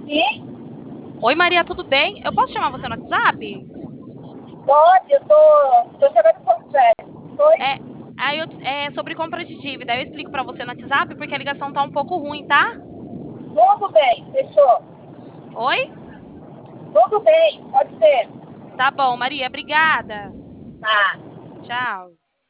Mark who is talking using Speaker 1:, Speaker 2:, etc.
Speaker 1: Sim,
Speaker 2: Oi, Maria, tudo bem? Eu posso chamar você no WhatsApp?
Speaker 1: pode, tô chegando com férias. Oi?
Speaker 2: É, é sobre compra de dívida. Eu explico pra você no WhatsApp porque a ligação tá um pouco ruim, tá?
Speaker 1: Tudo bem, fechou.
Speaker 2: Oi?
Speaker 1: Tudo bem, pode ser.
Speaker 2: Tá bom, Maria, obrigada.
Speaker 1: Tá.
Speaker 2: Tchau.